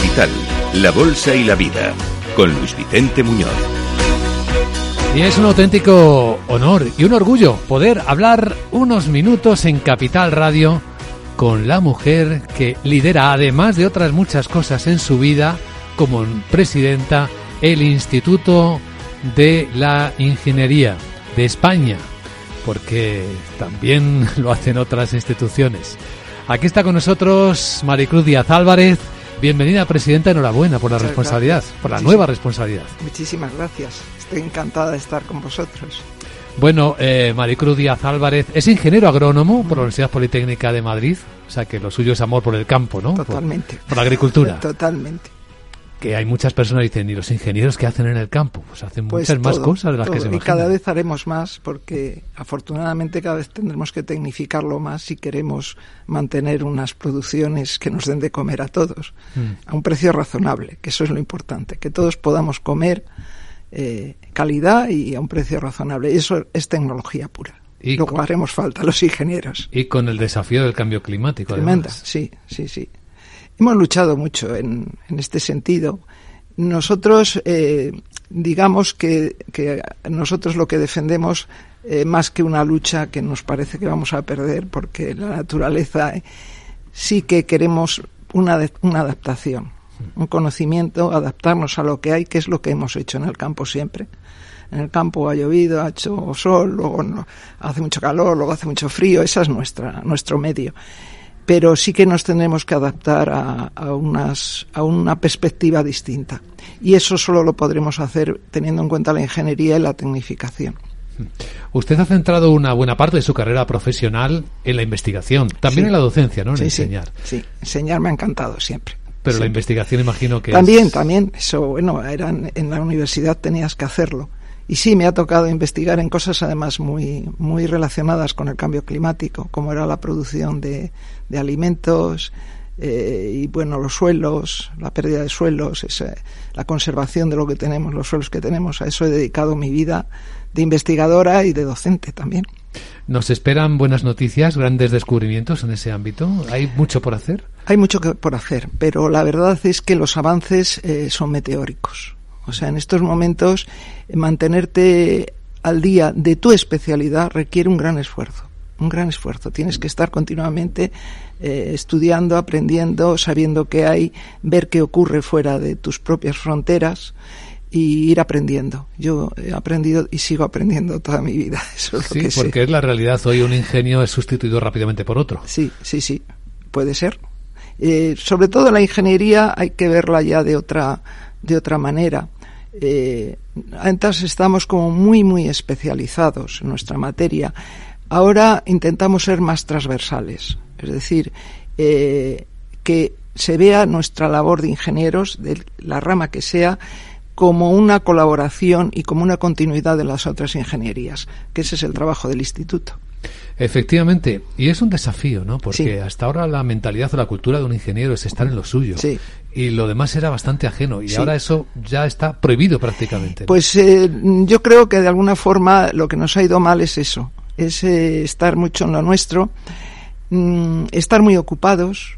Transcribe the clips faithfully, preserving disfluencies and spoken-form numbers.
Capital, la Bolsa y la Vida, con Luis Vicente Muñoz. Y es un auténtico honor y un orgullo poder hablar unos minutos en Capital Radio con la mujer que lidera, además de otras muchas cosas en su vida, como presidenta, el Instituto de la Ingeniería de España, porque también lo hacen otras instituciones. Aquí está con nosotros Maricruz Díaz Álvarez. Bienvenida, presidenta, enhorabuena por la Muchas responsabilidad, gracias. por la Muchísimas, nueva responsabilidad. Muchísimas gracias, estoy encantada de estar con vosotros. Bueno, eh, Maricruz Díaz Álvarez es ingeniero agrónomo por la Universidad Politécnica de Madrid, o sea que lo suyo es amor por el campo, ¿no? Totalmente. Por, por la agricultura. Totalmente. Que hay muchas personas que dicen, ¿y los ingenieros qué hacen en el campo? Pues hacen pues muchas todo, más cosas de las todo. que se imaginan. Y cada vez haremos más, porque afortunadamente cada vez tendremos que tecnificarlo más si queremos mantener unas producciones que nos den de comer a todos, mm. a un precio razonable, que eso es lo importante, que todos podamos comer eh, calidad y a un precio razonable. Y eso es tecnología pura. Y Luego con, haremos falta los ingenieros. Y con el desafío del cambio climático. Tremenda, además. sí, sí, sí. Hemos luchado mucho en, en este sentido. Nosotros, eh, digamos que, que nosotros lo que defendemos, eh, más que una lucha que nos parece que vamos a perder, porque la naturaleza eh, sí que queremos una, una adaptación, un conocimiento, adaptarnos a lo que hay, que es lo que hemos hecho en el campo siempre. En el campo ha llovido, ha hecho sol, luego no, hace mucho calor, luego hace mucho frío, ese es nuestra, nuestro medio. Pero sí que nos tenemos que adaptar a, a, unas, a una perspectiva distinta. Y eso solo lo podremos hacer teniendo en cuenta la ingeniería y la tecnificación. Usted ha centrado una buena parte de su carrera profesional en la investigación, también sí. en la docencia, ¿no? En sí, enseñar. Sí, sí, enseñar me ha encantado siempre. Pero sí. la investigación imagino que También, es... también. Eso, bueno, eran, en la universidad tenías que hacerlo. Y sí, me ha tocado investigar en cosas además muy muy relacionadas con el cambio climático, como era la producción de, de alimentos eh, y, bueno, los suelos, la pérdida de suelos, esa, la conservación de lo que tenemos, los suelos que tenemos. A eso he dedicado mi vida de investigadora y de docente también. ¿Nos esperan buenas noticias, grandes descubrimientos en ese ámbito? ¿Hay mucho por hacer? Hay mucho que, por hacer, pero la verdad es que los avances eh, son meteóricos. O sea, en estos momentos, mantenerte al día de tu especialidad requiere un gran esfuerzo, un gran esfuerzo. Tienes que estar continuamente eh, estudiando, aprendiendo, sabiendo qué hay, ver qué ocurre fuera de tus propias fronteras y ir aprendiendo. Yo he aprendido y sigo aprendiendo toda mi vida. Eso es sí, lo que porque sé. Es la realidad. Hoy un ingenio es sustituido rápidamente por otro. Sí, sí, sí, puede ser. Eh, sobre todo la ingeniería hay que verla ya de otra de otra manera. Eh, antes estamos como muy muy especializados en nuestra materia. Ahora intentamos ser más transversales, es decir, eh, que se vea nuestra labor de ingenieros, de la rama que sea, como una colaboración y como una continuidad de las otras ingenierías, que ese es el trabajo del instituto. Efectivamente, y es un desafío, ¿no? Porque sí. hasta ahora la mentalidad o la cultura de un ingeniero es estar en lo suyo. Sí. Y lo demás era bastante ajeno. Y sí. ahora eso ya está prohibido prácticamente. Pues eh, yo creo que de alguna forma lo que nos ha ido mal es eso. Es eh, estar mucho en lo nuestro, mmm, estar muy ocupados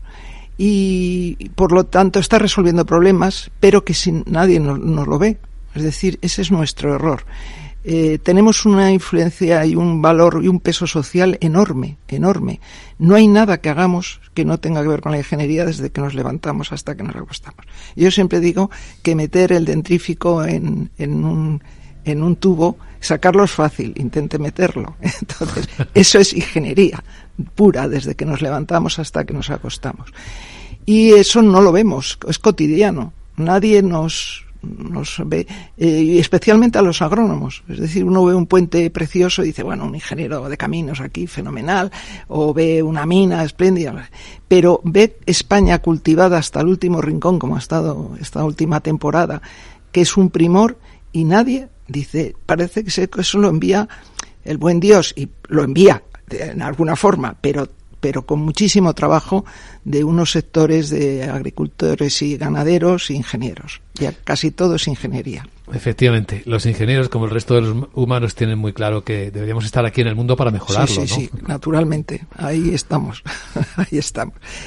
y, por lo tanto, estar resolviendo problemas, pero que sin nadie nos, nos lo ve. Es decir, ese es nuestro error. Eh, tenemos una influencia y un valor y un peso social enorme, enorme. No hay nada que hagamos que no tenga que ver con la ingeniería desde que nos levantamos hasta que nos acostamos. Yo siempre digo que meter el dentrífico en, en un en un tubo, sacarlo es fácil, intente meterlo. Entonces, eso es ingeniería pura desde que nos levantamos hasta que nos acostamos. Y eso no lo vemos, es cotidiano. Nadie nos nos ve, eh, y especialmente a los agrónomos. Es decir, uno ve un puente precioso y dice, bueno, un ingeniero de caminos aquí, fenomenal, o ve una mina espléndida, pero ve España cultivada hasta el último rincón, como ha estado esta última temporada, que es un primor, y nadie dice, parece que eso lo envía el buen Dios, y lo envía de, en alguna forma, pero pero con muchísimo trabajo de unos sectores de agricultores y ganaderos e ingenieros. Ya casi todo es ingeniería. Efectivamente, los ingenieros, como el resto de los humanos, tienen muy claro que deberíamos estar aquí en el mundo para mejorarlo, sí, sí, ¿no? Sí, naturalmente. Ahí estamos. Ahí estamos.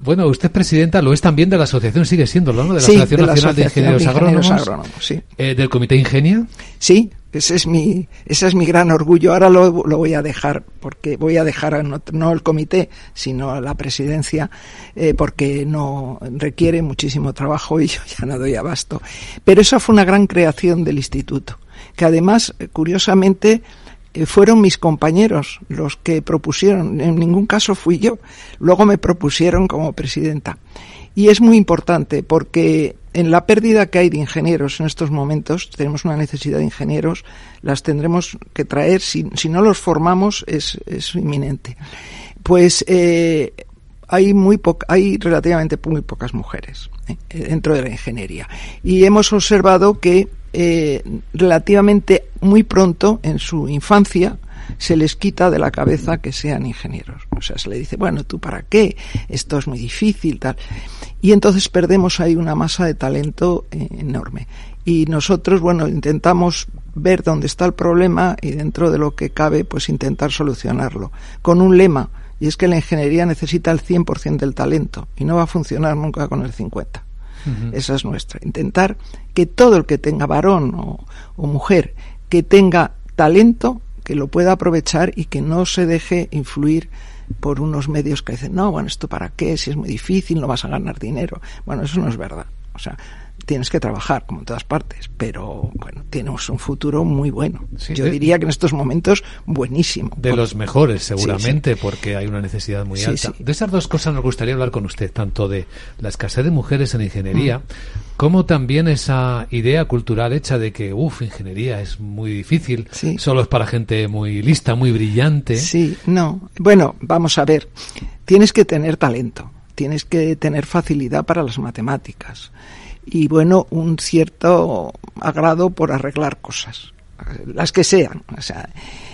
Bueno, usted es presidenta, lo es también de la asociación, sigue siendo, ¿no? De la sí, Asociación de la Nacional de Asociación Ingenieros, de Ingenieros Agrónomos. Agrónomos, sí. Eh, ¿Del Comité Ingenia? Sí, ese es mi, ese es mi gran orgullo. Ahora lo, lo voy a dejar, porque voy a dejar a no, no el comité, sino a la presidencia, eh, porque no requiere muchísimo trabajo y yo ya no doy abasto. Pero esa fue una gran creación del instituto, que además, curiosamente, eh, fueron mis compañeros los que propusieron. En ningún caso fui yo. Luego me propusieron como presidenta. Y es muy importante porque en la pérdida que hay de ingenieros en estos momentos, tenemos una necesidad de ingenieros, las tendremos que traer, si, si no los formamos es, es inminente. Pues eh, hay muy poca, hay relativamente muy pocas mujeres eh, dentro de la ingeniería. Y hemos observado que eh, relativamente muy pronto en su infancia se les quita de la cabeza que sean ingenieros. O sea, se le dice, bueno, ¿tú para qué? Esto es muy difícil, tal. Y entonces perdemos ahí una masa de talento eh, enorme. Y nosotros, bueno, intentamos ver dónde está el problema y dentro de lo que cabe, pues intentar solucionarlo. Con un lema, y es que la ingeniería necesita el cien por ciento del talento y no va a funcionar nunca con el cincuenta por ciento. Uh-huh. Esa es nuestra. Intentar que todo el que tenga varón o, o mujer, que tenga talento, que lo pueda aprovechar y que no se deje influir por unos medios que dicen, no, bueno, ¿esto para qué? Si es muy difícil, no vas a ganar dinero. Bueno, eso no es verdad. O sea, tienes que trabajar, como en todas partes, pero, bueno, tienes un futuro muy bueno. Sí, Yo de, diría que en estos momentos, buenísimo. De porque, los mejores, seguramente, sí, sí. porque hay una necesidad muy sí, alta. Sí. De esas dos cosas nos gustaría hablar con usted, tanto de la escasez de mujeres en ingeniería, mm. como también esa idea cultural hecha de que, uff, ingeniería es muy difícil, sí. solo es para gente muy lista, muy brillante. Sí, no. Bueno, vamos a ver. Tienes que tener talento, tienes que tener facilidad para las matemáticas y, bueno, un cierto agrado por arreglar cosas, las que sean. O sea,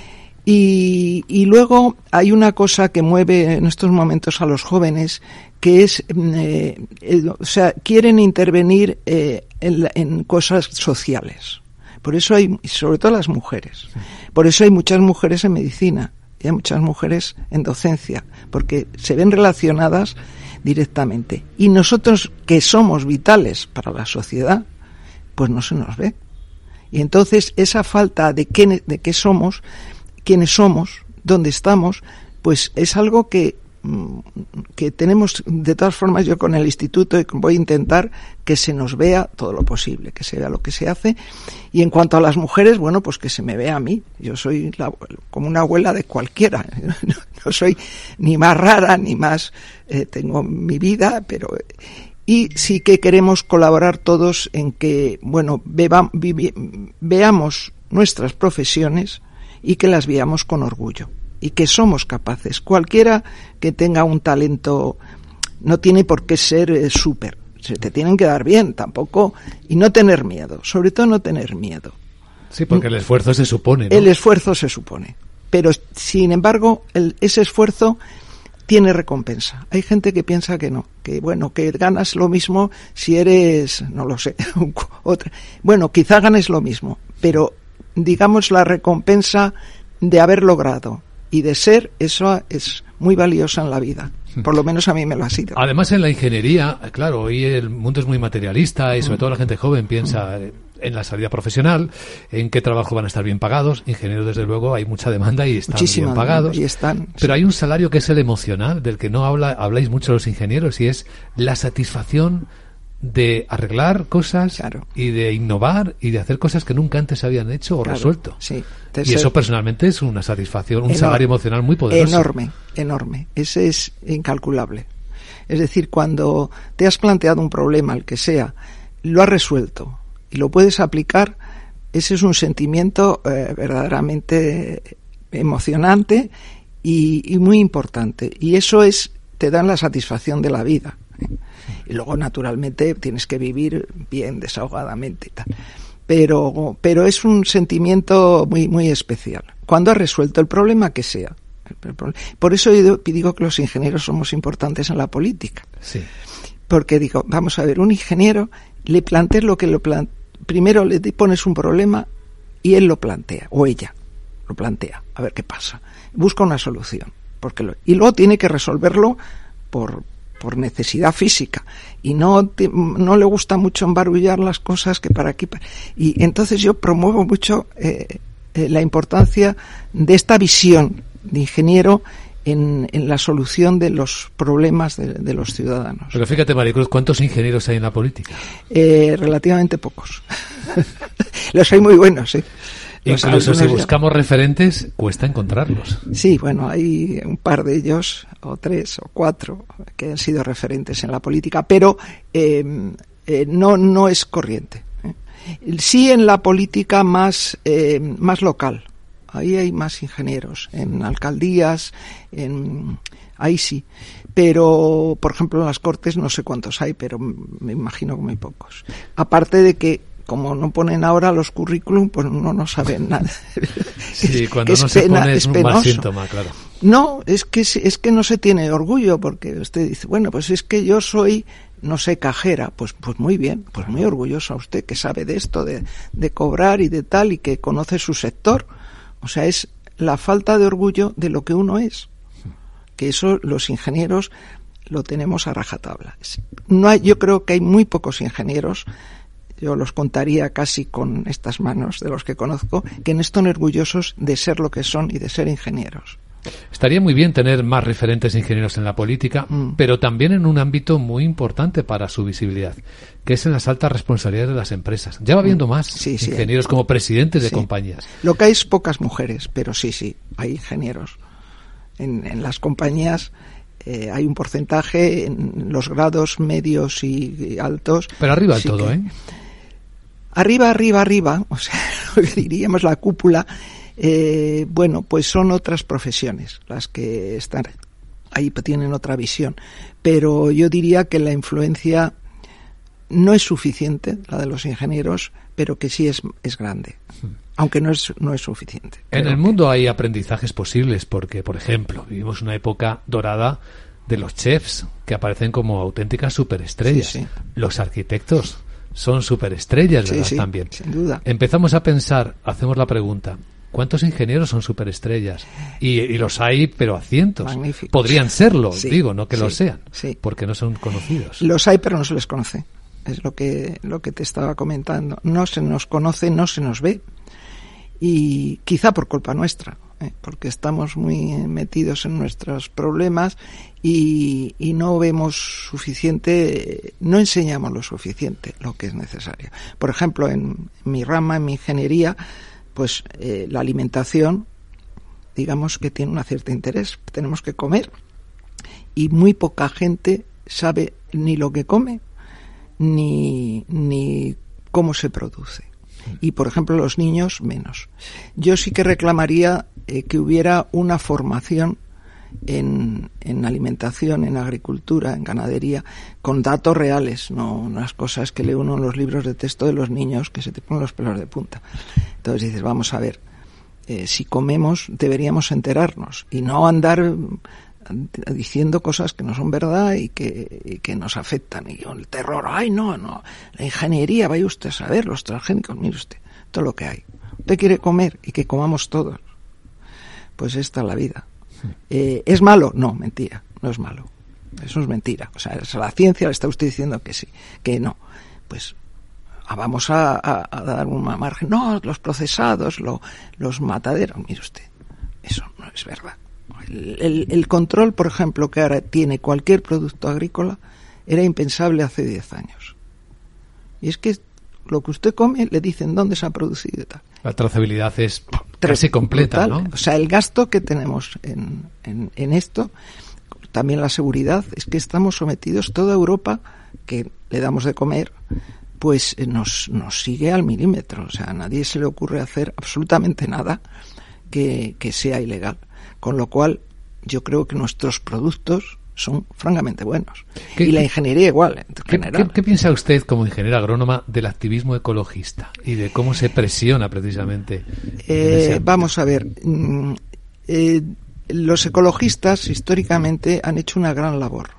y, y luego hay una cosa que mueve en estos momentos a los jóvenes, que es, eh, el, o sea, quieren intervenir eh, en, en cosas sociales. Por eso hay, sobre todo las mujeres, sí. por eso hay muchas mujeres en medicina y hay muchas mujeres en docencia, porque se ven relacionadas directamente. Y nosotros, que somos vitales para la sociedad, pues no se nos ve. Y entonces esa falta de qué, de qué somos, quiénes somos, dónde estamos, pues es algo que que tenemos, de todas formas, yo con el instituto voy a intentar que se nos vea todo lo posible, que se vea lo que se hace. Y en cuanto a las mujeres, bueno, pues que se me vea a mí. Yo soy la, como una abuela de cualquiera. No, no soy ni más rara ni más, eh, tengo mi vida, pero y sí que queremos colaborar todos en que, bueno, beba, vi, veamos nuestras profesiones y que las veamos con orgullo. Y que somos capaces. Cualquiera que tenga un talento no tiene por qué ser eh, súper. Se te tienen que dar bien, tampoco, y no tener miedo. Sobre todo no tener miedo. Sí, porque el esfuerzo se supone, ¿no? El esfuerzo se supone. Pero, sin embargo, el, ese esfuerzo tiene recompensa. Hay gente que piensa que no, que bueno, que ganas lo mismo si eres, no lo sé, otra. Bueno, quizá ganes lo mismo, pero digamos la recompensa de haber logrado y de ser, eso es muy valiosa en la vida. Por lo menos a mí me lo ha sido. Además, en la ingeniería, claro, hoy el mundo es muy materialista y sobre todo la gente joven piensa en la salida profesional, en qué trabajo van a estar bien pagados. Ingenieros, desde luego, hay mucha demanda y están Muchísima bien pagados. Y están, pero sí. hay un salario que es el emocional, del que no habla, habláis mucho los ingenieros, y es la satisfacción de arreglar cosas, claro. y de innovar y de hacer cosas que nunca antes habían hecho o claro, resuelto. Sí. Y eso personalmente es una satisfacción, un Enor- salario emocional muy poderoso. Enorme, enorme. Ese es incalculable. Es decir, cuando te has planteado un problema, el que sea, lo has resuelto y lo puedes aplicar, ese es un sentimiento eh, verdaderamente emocionante y, y muy importante. Y eso es, te dan la satisfacción de la vida. Y luego, naturalmente, tienes que vivir bien, desahogadamente y tal. Pero, pero es un sentimiento muy, muy especial. Cuando has resuelto el problema que sea. Por eso yo digo que los ingenieros somos importantes en la política. Sí. Porque digo, vamos a ver, un ingeniero le planteas lo que lo plantea. Primero le pones un problema y él lo plantea, o ella lo plantea, a ver qué pasa. Busca una solución. Porque lo, y luego tiene que resolverlo por por necesidad física, y no te, no le gusta mucho embarullar las cosas que para aquí. Para, y entonces yo promuevo mucho eh, eh, la importancia de esta visión de ingeniero en, en la solución de los problemas de, de los ciudadanos. Pero fíjate, Maricruz, ¿cuántos ingenieros hay en la política? Eh, relativamente pocos. Los hay muy buenos, sí. Incluso si buscamos referentes, cuesta encontrarlos. Sí, bueno, hay un par de ellos, o tres, o cuatro, que han sido referentes en la política, pero eh, eh, no, no es corriente. ¿eh? Sí en la política más, eh, más local. Ahí hay más ingenieros, en alcaldías, en ahí sí. Pero, por ejemplo, en las Cortes no sé cuántos hay, pero me imagino que muy pocos. Aparte de que, como no ponen ahora los currículum, pues uno no sabe nada. Sí, cuando no se pone es un mal síntoma, claro. No, es que es que no se tiene orgullo, porque usted dice, bueno, pues es que yo soy, no sé, cajera. Pues pues muy bien, pues muy orgulloso a usted que sabe de esto, de, de cobrar y de tal, y que conoce su sector. O sea, es la falta de orgullo de lo que uno es. Que eso los ingenieros lo tenemos a rajatabla. No hay, yo creo que hay muy pocos ingenieros, yo los contaría casi con estas manos de los que conozco, que no están orgullosos de ser lo que son y de ser ingenieros. Estaría muy bien tener más referentes ingenieros en la política, mm. pero también en un ámbito muy importante para su visibilidad, que es en las altas responsabilidades de las empresas. Ya va habiendo más sí, ingenieros sí, como presidentes de sí. compañías. Lo que hay es pocas mujeres, pero sí, sí, hay ingenieros. En, en las compañías eh, hay un porcentaje en los grados medios y, y altos. Pero arriba del sí todo, que, ¿eh? Arriba, arriba, arriba, o sea, lo que diríamos la cúpula, eh, bueno, pues son otras profesiones las que están ahí, tienen otra visión. Pero yo diría que la influencia no es suficiente, la de los ingenieros, pero que sí es, es grande. Aunque no es no es suficiente. En el mundo hay aprendizajes posibles porque, por ejemplo, vivimos una época dorada de los chefs que aparecen como auténticas superestrellas. Sí, sí. Los arquitectos son superestrellas, ¿verdad? Sí, sí, también. Sin duda. Empezamos a pensar, hacemos la pregunta, ¿cuántos ingenieros son superestrellas? Y, y los hay, pero a cientos. Magníficos. Podrían serlo, sí, digo, no que sí, lo sean, sí. porque no son conocidos. Los hay, pero no se les conoce. Es lo que lo que te estaba comentando. No se nos conoce, no se nos ve. Y quizá por culpa nuestra, ¿eh? porque estamos muy metidos en nuestros problemas y, y no vemos suficiente, no enseñamos lo suficiente lo que es necesario. Por ejemplo, en mi rama, en mi ingeniería, pues eh, la alimentación, digamos que tiene un cierto interés. Tenemos que comer y muy poca gente sabe ni lo que come ni ni cómo se produce. Y, por ejemplo, los niños menos. Yo sí que reclamaría eh, que hubiera una formación en, en alimentación, en agricultura, en ganadería, con datos reales, no unas cosas que lee uno en los libros de texto de los niños que se te ponen los pelos de punta. Entonces dices, vamos a ver, eh, si comemos deberíamos enterarnos y no andar diciendo cosas que no son verdad y que, y que nos afectan. Y el terror, ay no, no, la ingeniería, vaya usted a saber, los transgénicos, mire usted, todo lo que hay. Usted quiere comer y que comamos todos. Pues esta es la vida. Eh, ¿Es malo? No, mentira, no es malo. Eso es mentira. O sea, la ciencia le está usted diciendo que sí, que no. Pues vamos a, a, a dar un margen. No, los procesados, lo, los mataderos, mire usted, eso no es verdad. El, el, el control, por ejemplo, que ahora tiene cualquier producto agrícola era impensable hace diez años. Y es que lo que usted come le dicen dónde se ha producido y tal. La trazabilidad es casi completa, brutal, ¿no? O sea, el gasto que tenemos en, en, en esto, también la seguridad, es que estamos sometidos, toda Europa, que le damos de comer, pues nos, nos sigue al milímetro. O sea, a nadie se le ocurre hacer absolutamente nada que, que sea ilegal. Con lo cual, yo creo que nuestros productos son francamente buenos. ¿Qué, y la ingeniería igual, en ¿qué, general. ¿qué, ¿Qué piensa usted como ingeniera agrónoma del activismo ecologista y de cómo se presiona precisamente? Eh, vamos a ver. Eh, los ecologistas históricamente han hecho una gran labor.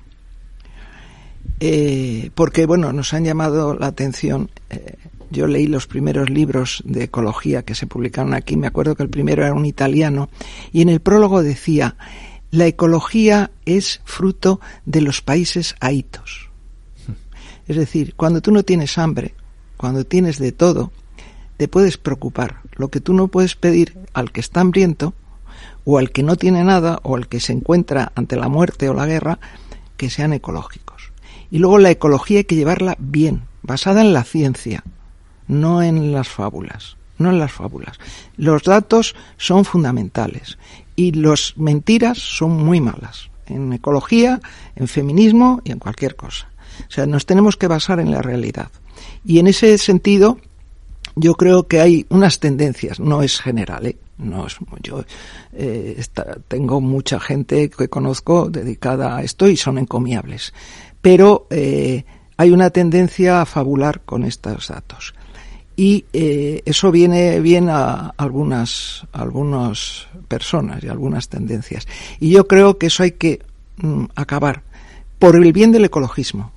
Eh, porque, bueno, nos han llamado la atención. Eh, Yo leí los primeros libros de ecología que se publicaron aquí. Me acuerdo que el primero era un italiano y en el prólogo decía La ecología es fruto de los países ahitos. Es decir, cuando tú no tienes hambre, cuando tienes de todo, te puedes preocupar. Lo que tú no puedes pedir al que está hambriento, o al que no tiene nada, o al que se encuentra ante la muerte o la guerra, que sean ecológicos. Y luego la ecología hay que llevarla bien, basada en la ciencia, no en las fábulas, no en las fábulas. Los datos son fundamentales y las mentiras son muy malas, en ecología, en feminismo y en cualquier cosa. O sea, nos tenemos que basar en la realidad. Y en ese sentido, yo creo que hay unas tendencias, no es general, ¿eh? No es, yo eh, está, tengo mucha gente que conozco dedicada a esto y son encomiables, pero eh, hay una tendencia a fabular con estos datos y eh, eso viene bien a algunas a algunas personas y a algunas tendencias, y yo creo que eso hay que mm, acabar por el bien del ecologismo,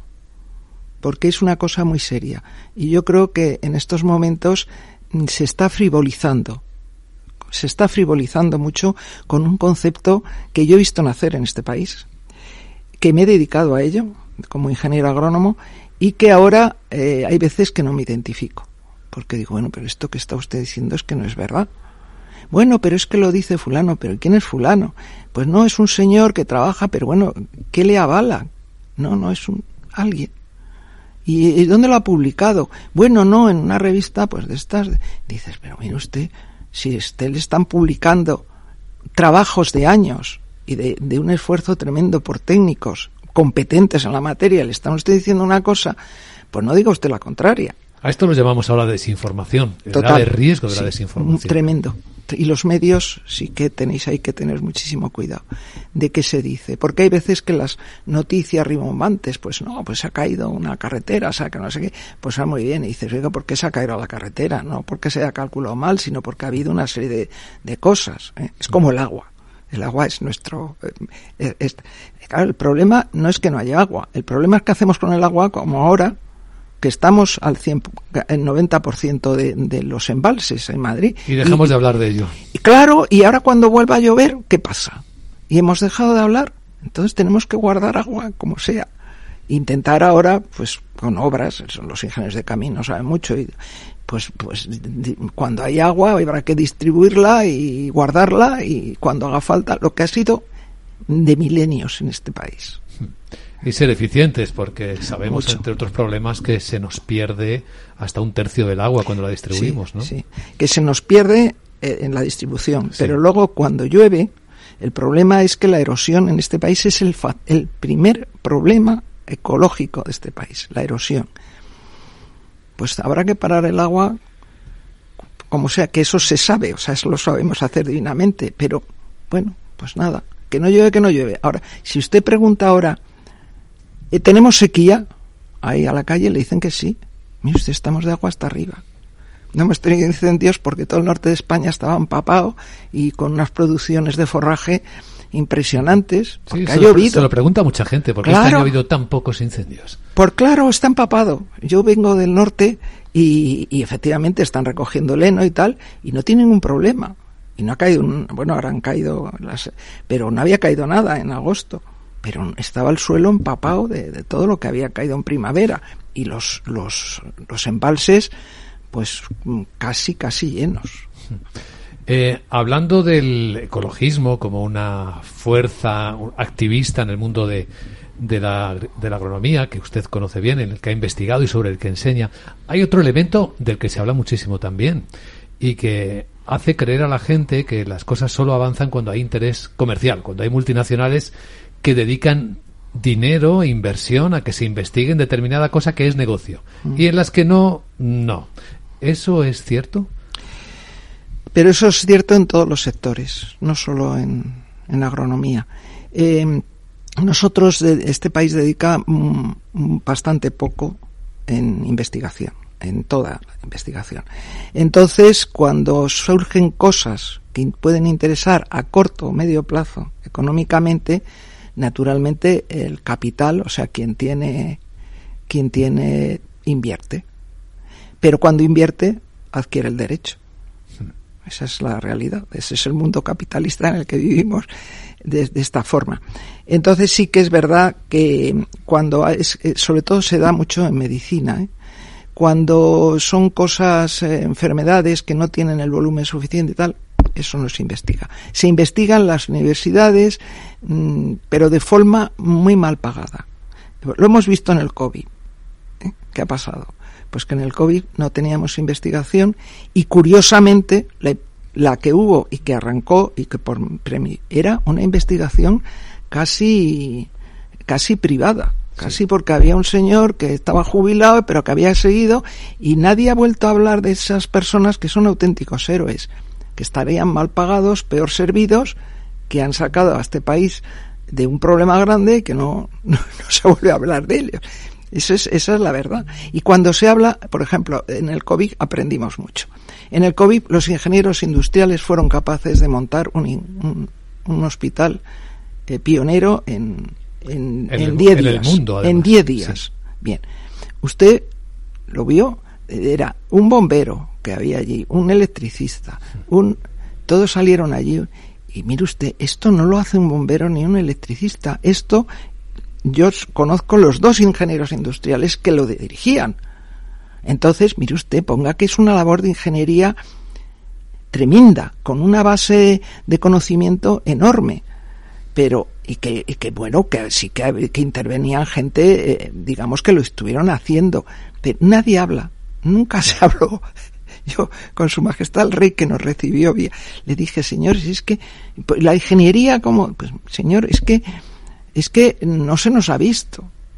porque es una cosa muy seria, y yo creo que en estos momentos mm, se está frivolizando se está frivolizando mucho con un concepto que yo he visto nacer en este país, que me he dedicado a ello como ingeniero agrónomo y que ahora eh, hay veces que no me identifico, porque digo, bueno, pero esto que está usted diciendo es que no es verdad. Bueno, pero es que lo dice fulano, pero ¿quién es fulano? Pues no, es un señor que trabaja, pero bueno, ¿qué le avala? No, no, es un alguien. ¿Y, y dónde lo ha publicado? Bueno, no, en una revista pues de estas. Dices, pero mire usted, si usted le están publicando trabajos de años y de, de un esfuerzo tremendo por técnicos competentes en la materia, le están usted diciendo una cosa, pues no diga usted la contraria. A esto lo llamamos ahora desinformación, el Total, grave riesgo de sí, la desinformación. Tremendo. Y los medios sí que tenéis ahí que tener muchísimo cuidado de qué se dice, porque hay veces que las noticias rimbombantes, pues no, pues se ha caído una carretera, o sea, que no sé qué, pues va muy bien, y dices, oiga, ¿por qué se ha caído la carretera? No porque se haya calculado mal, sino porque ha habido una serie de, de cosas, ¿eh? Es como el agua. El agua es nuestro... Eh, es, claro, el problema no es que no haya agua, el problema es que hacemos con el agua, como ahora, que estamos al cien, el noventa por ciento de, de los embalses en Madrid. Y dejamos y, de hablar de ello. Y claro, y ahora cuando vuelva a llover, ¿qué pasa? Y hemos dejado de hablar, entonces tenemos que guardar agua como sea. Intentar ahora, pues con obras, los ingenieros de camino saben mucho, y pues, pues cuando hay agua habrá que distribuirla y guardarla, y cuando haga falta, lo que ha sido de milenios en este país. Y ser eficientes, porque sabemos, Mucho. entre otros problemas, que se nos pierde hasta un tercio del agua cuando la distribuimos, sí, ¿no? Sí, que se nos pierde eh, en la distribución, sí. Pero luego cuando llueve, el problema es que la erosión en este país es el, fa- el primer problema ecológico de este país, la erosión. Pues habrá que parar el agua, como sea, que eso se sabe, o sea, eso lo sabemos hacer divinamente, pero bueno, pues nada, que no llueve, que no llueve. Ahora, si usted pregunta ahora, ¿tenemos sequía? Ahí a la calle le dicen que sí. Mire usted, estamos de agua hasta arriba. No hemos tenido incendios porque todo el norte de España estaba empapado y con unas producciones de forraje impresionantes, porque sí, ha se llovido. Lo, se lo pregunta mucha gente, porque claro, este año ha habido tan pocos incendios. Por claro, está empapado. Yo vengo del norte y, y efectivamente están recogiendo el heno y tal, y no tienen ningún problema. Y no ha caído, un, bueno, ahora han caído, las, pero no había caído nada en agosto. Pero estaba el suelo empapado de, de todo lo que había caído en primavera, y los los los embalses pues casi casi llenos. Eh, hablando del ecologismo como una fuerza activista en el mundo de, de, la, de la agronomía, que usted conoce bien, en el que ha investigado y sobre el que enseña, hay otro elemento del que se habla muchísimo también y que hace creer a la gente que las cosas solo avanzan cuando hay interés comercial, cuando hay multinacionales que dedican dinero e inversión a que se investigue en determinada cosa que es negocio, mm. y en las que no, no. ¿Eso es cierto? Pero eso es cierto en todos los sectores, no solo en, en agronomía. Eh, nosotros, este país dedica mm, bastante poco en investigación, en toda la investigación. Entonces, cuando surgen cosas que pueden interesar a corto o medio plazo económicamente, naturalmente el capital, o sea, quien tiene, quien tiene, invierte. Pero cuando invierte, adquiere el derecho. Esa es la realidad. Ese es el mundo capitalista en el que vivimos de, de esta forma. Entonces sí que es verdad que cuando es, sobre todo se da mucho en medicina, ¿eh? Cuando son cosas, eh, enfermedades que no tienen el volumen suficiente y tal, eso no se investiga. Se investiga en las universidades, mmm, pero de forma muy mal pagada. Lo hemos visto en el COVID. ¿Eh? ¿Qué ha pasado? Pues que en el COVID no teníamos investigación y curiosamente la, la que hubo y que arrancó y que por premio era una investigación casi, casi privada. Casi porque había un señor que estaba jubilado, pero que había seguido, y nadie ha vuelto a hablar de esas personas que son auténticos héroes, que estarían mal pagados, peor servidos, que han sacado a este país de un problema grande y que no, no, no se vuelve a hablar de ellos. Eso es, esa es la verdad. Y cuando se habla, por ejemplo, en el COVID aprendimos mucho. En el COVID los ingenieros industriales fueron capaces de montar un, un, un hospital eh, pionero en En, en, en diez días. Mundo, en diez días. Sí. Bien. Usted lo vio, era un bombero que había allí, un electricista, un todos salieron allí. Y mire usted, esto no lo hace un bombero ni un electricista. Esto, yo conozco los dos ingenieros industriales que lo dirigían. Entonces, mire usted, ponga que es una labor de ingeniería tremenda, con una base de conocimiento enorme. Pero, y que, y que bueno, que sí que, que intervenían gente, eh, digamos que lo estuvieron haciendo, pero nadie habla, nunca se habló. Yo, con Su Majestad el Rey, que nos recibió bien, le dije, señores, es que la ingeniería, como, pues, señor, es que, es que no se nos ha visto.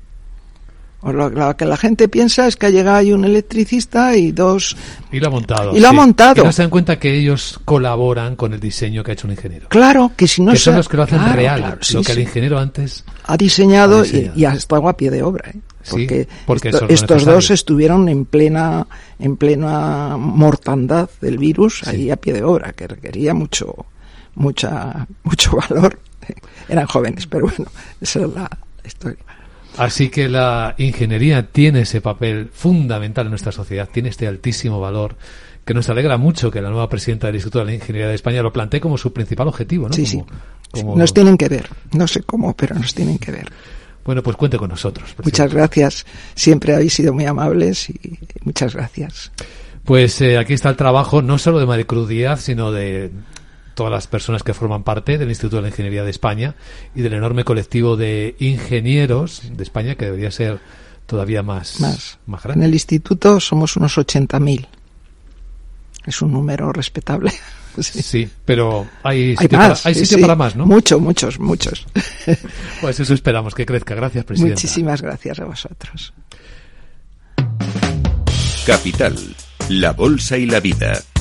O lo, lo que la gente piensa es que ha llegado ahí un electricista y dos... Y lo ha montado. Y lo sí. ha montado. Y no se dan cuenta que ellos colaboran con el diseño que ha hecho un ingeniero. Claro, que si no que se... son los que lo hacen claro, real, claro, sí, lo que sí. el ingeniero antes... Ha diseñado, ha diseñado. Y, y ha estado a pie de obra, ¿eh? Porque, sí, porque esto, eso es estos necesario. dos estuvieron en plena en plena mortandad del virus, sí. ahí a pie de obra, que requería mucho mucha mucho valor. Eran jóvenes, pero bueno, esa es la historia. Así que la ingeniería tiene ese papel fundamental en nuestra sociedad, tiene este altísimo valor, que nos alegra mucho que la nueva presidenta del Instituto de la Ingeniería de España lo plantee como su principal objetivo, ¿no? Sí, como, sí. Como... Nos tienen que ver, no sé cómo, pero nos tienen que ver. Bueno, pues cuente con nosotros. Muchas gracias, siempre habéis sido muy amables y muchas gracias. Pues eh, aquí está el trabajo no solo de Maricruz Díaz, sino de todas las personas que forman parte del Instituto de la Ingeniería de España y del enorme colectivo de ingenieros de España, que debería ser todavía más, más. más grande. En el instituto somos unos ochenta mil. Es un número respetable. Sí, sí, pero hay hay sitio, más, para, hay sí, sitio sí. para más, ¿no? Muchos, muchos, muchos. Pues eso esperamos, que crezca. Gracias, presidenta. Muchísimas gracias a vosotros. Capital, la bolsa y la vida.